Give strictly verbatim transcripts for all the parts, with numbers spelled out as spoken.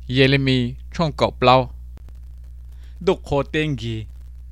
Jeremy trong cậu bao đục hồ tên gì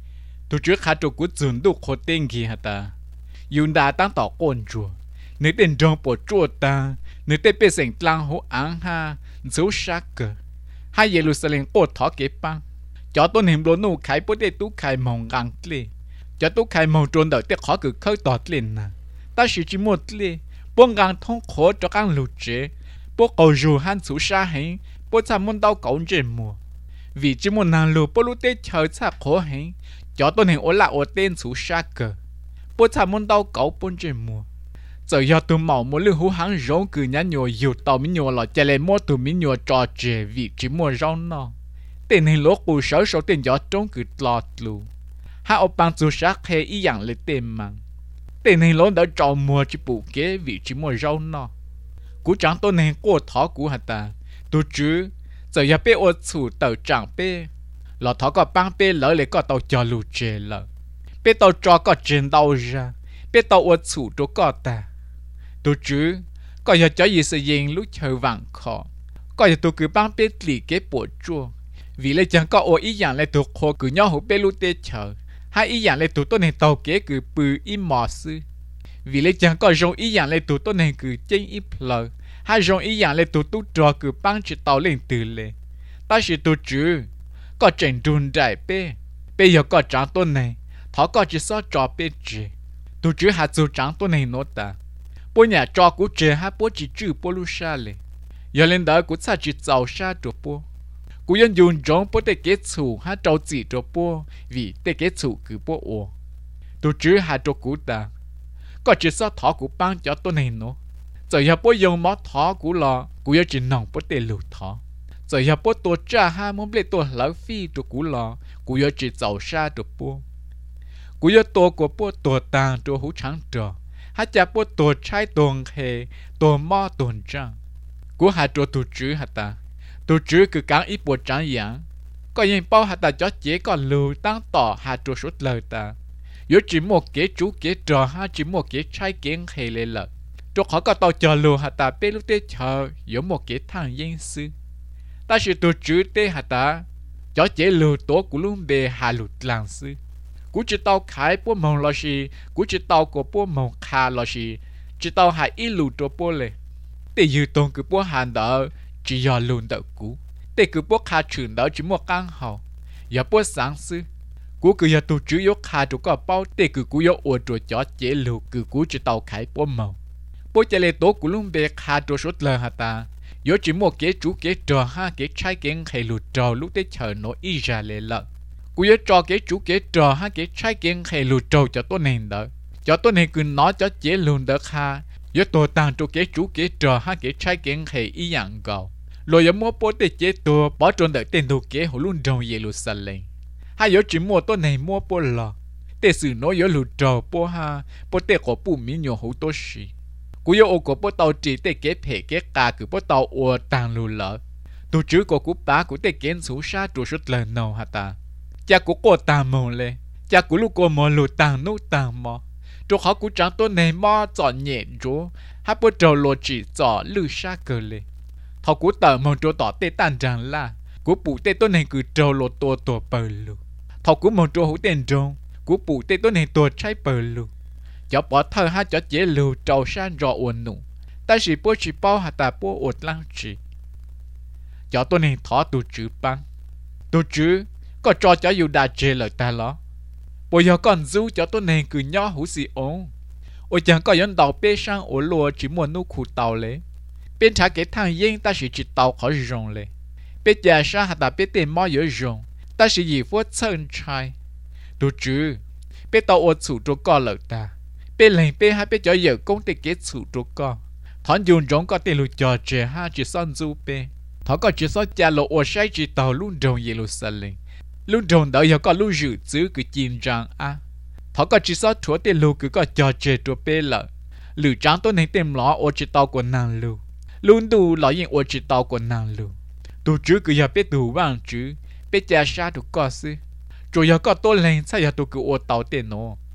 tôi trước khá cho cút dùn đục hồ tên gì hả ta yun đã tăng tỏ con chùa nếu tên trong bộ chùa ta nếu tên bê sành lăng hô án ha dấu sát cờ hai Jerusalem cổ thọ kế băng cho tôi niệm đồ nụ khai bố đề tú khai mong găng lê cho tú khai mong trốn đợi tế khó cử khơi tọt lên nà ta chỉ chỉ một lê bố găng thông khổ cho găng lụt chế bố cầu dù hắn số xa hình bố chạm môn đau cổng trên mùa vì chỉ một nàng lụt bố lúc tế chờ xa khổ hình cho tôi niệm ổ lạ ổ tên số xa cờ bố chạm môn đau cổng bôn trên mùa giờ giờ tôi màu một lưu hú hắn rong cử nhá nhồi dù tàu mi nhồi lọ chạy lên mua từ mi nhồi trò trẻ vì chỉ mua rau no tiền hình lỗ cụ sở số tiền gió trống cử lọt lù hai ông bạn chú sát hay ý dạng lấy tiền mà tiền hình lỗ đã trò mua chỉ bù kế vì chỉ mua rau no cú chẳng tôi nên cô thọ cú hả ta tôi chứ giờ giờ bé ô chủ tàu chẳng bé lọ thọ có băng bé lỡ lấy có tàu cho lù trẻ lợ bé tàu cho có trên tàu ra bé tàu ô chủ đó có ta tôi chứ có giờ cho gì sự yên lúc chờ vàng khó có giờ tôi cứ băng bé lì cái bộ chua vì lấy chẳng có ô ý dạng lấy tôi khó cứ nhau hụt bé lúc tê chờ hai ý dạng lấy tôi tôi nên tàu kế cứ bự im mò sư vì lấy chẳng có rong ý dạng lấy tôi tôi nên cứ chân ít lờ hai rong ý dạng lấy tôi tôi trò cứ băng chỉ tàu lên từ lệ ta chỉ tôi chứ có trận đun đại bé bây giờ có chẳng tôi này thọ có chỉ sao trò bé chỉ tôi chứ hạt dù chẳng tôi này nó ta bố nhà trò của trẻ hai bố chỉ chữ bố lu sa lệ giờ lên đó của sa chỉ giàu sa cho bố cú yên dùng giống bố để kết thù hai trâu chỉ cho bố vì để kết thù cứ bố ô tôi chứ hai trâu cú ta có chỉ sao thọ của băng cho tôi này nó giờ giờ bố dùng món thọ của lò cú yên chỉ nòng bố để lụt thọ giờ giờ bố tôi cha hai món để tôi lỡ phi cho cú lò cú yên chỉ giàu sa cho bố cú yên tôi của bố tôi tàng cho hú trắng trò hai cha bố tôi trái tuần hè tôi mò tuần trăng cú hai trâu tôi chứ hả ta tôi chứ cứ cắn ít bộ trắng dạng có những bao hạt ta cho chế còn lưu tăng tỏ hạt trâu suốt lời ta yếu chỉ một kế chú kế trò ha chỉ một kế trái kiến hay lệ lợi cho họ có tàu chờ lưu hạt ta bê lúc tê chờ yếu một kế thằng yên sư ta chỉ tôi chứ tê hạt ta cho chế lưu tố của luôn bề hà lụt làng sư cú chỉ tàu khai bố mong lo gì cú chỉ tàu của bố mong khai lo gì chỉ tàu hải ít lụt cho bố lệ tê dư tôn cứ bố hàn đỡ chỉ do luôn đỡ cú tê cứ bố khai trường đỡ chỉ một căn hậu giờ bố sáng sư cú cứ giờ tôi chỉ yếu khai cho có bao tê cứ cú yếu ủa cho chó chế lưu cứ cú chỉ tàu khai bố mong bố chạy lệ tố của luôn bề khai cho suốt lời hả ta yếu chỉ một kế chú kế trò ha kế trái kiến hay lụt trò lúc tê chờ nó y ra lệ lợn cú yếu cho kế chú kế trò ha kế trái kiến hay lụt trò cho tôi nền đỡ cho tôi nền cứ nói cho chế luôn đỡ ha yếu tôi tăng cho kế chú kế trò ha kế trái kiến hay y dạng gạo rồi yếu mua bố tê chế tôi bỏ trốn đợi tên đồ kế hồ luôn trong Jerusalem hai yếu chỉ mua tôi này mua bố lò tê sự nói yếu lụt trò bố ha bố tê có bù mỹ nhiều hữu tốt xí cú yếu ô của bố tàu chỉ tê kế phê kế cả cứ bố tàu ua tăng lù lỡ tôi chứ có cú bá của tê kiến số xa trù suốt lời nào hả ta cha của cô tàng mong lê cha của lúc cô mò lụt tàng nụ tàng mò chỗ họ cũng chẳng tôi này mò chọn nhẹ rú hai bố trầu lô chỉ chọn lư xa cơ lê họ cũng tờ mong chỗ tỏ tê tàn rằng là của bù tê tôi này cứ trầu lô tổ tổ bờ lù họ cũng mong chỗ hữu tên rong của bù tê tôi này tổ trái bờ lù cho bỏ thơ hai cho chế lù trầu san rõ uẩn nụ ta chỉ bố chỉ bao hạt ta bố uất lăng chỉ cho tôi này thọ tu chữ băng tu chữ có cho cho yêu đa chế lời ta lo bây giờ còn du cho tôi này cứ nhỏ hữu gì ổn ôi chẳng có dân tàu bê sang ổ lùa chỉ muốn nụ khu tàu lệ bên trả cái thằng yên ta chỉ chỉ tàu khỏi rồng lệ bên nhà sa hạt ta bên tiền mò dở rồng ta chỉ gì phốt sơn trai tu chữ bên tàu ổ chủ cho con lời ta bên lệnh bên hai bên cho giờ công ty kết chủ cho con thằng dùng giống có tiền lụt cho trẻ ha chỉ son du bên thằng có chỉ son cha lộ ổ sai chỉ tàu luôn trong Jerusalem luôn trong đó giờ có luôn dự trữ cứ chín rằng a thằng có chỉ son chúa tiền lụt cứ có cho trẻ cho bên lợ lử trắng tôi nên tìm lọ ổ chỉ tàu của nàng lù luôn đủ lọ những ổ chỉ tàu của nàng lù tôi chứ cứ giờ biết đủ vàng chứ biết cha sa được có sư rồi giờ có tôi lên sao giờ tôi cứ ổ tàu tiền nó